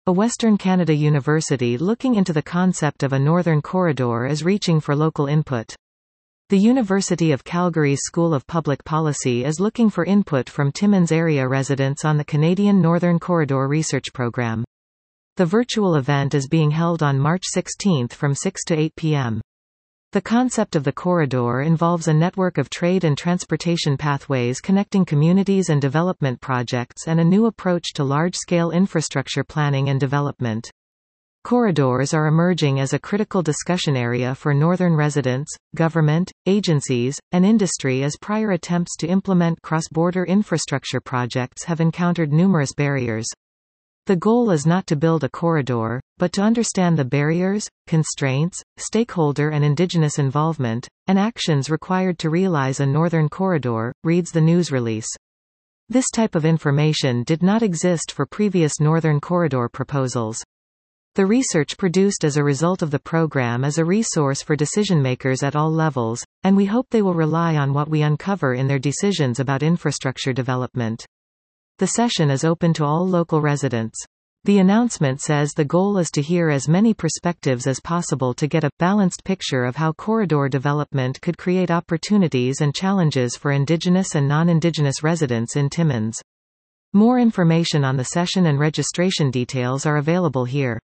A Western Canada university looking into the concept of a northern corridor is reaching for local input. The University of Calgary's School of Public Policy is looking for input from Timmins area residents on the Canadian Northern Corridor Research Program. The virtual event is being held on March 16 from 6 to 8 p.m. The concept of the corridor involves a network of trade and transportation pathways connecting communities and development projects and a new approach to large-scale infrastructure planning and development. Corridors are emerging as a critical discussion area for northern residents, government, agencies, and industry as prior attempts to implement cross-border infrastructure projects have encountered numerous barriers. The goal is not to build a corridor, but to understand the barriers, constraints, stakeholder and indigenous involvement, and actions required to realize a northern corridor, reads the news release. This type of information did not exist for previous northern corridor proposals. The research produced as a result of the program is a resource for decision-makers at all levels, and we hope they will rely on what we uncover in their decisions about infrastructure development. The session is open to all local residents. The announcement says the goal is to hear as many perspectives as possible to get a balanced picture of how corridor development could create opportunities and challenges for Indigenous and non-Indigenous residents in Timmins. More information on the session and registration details are available here.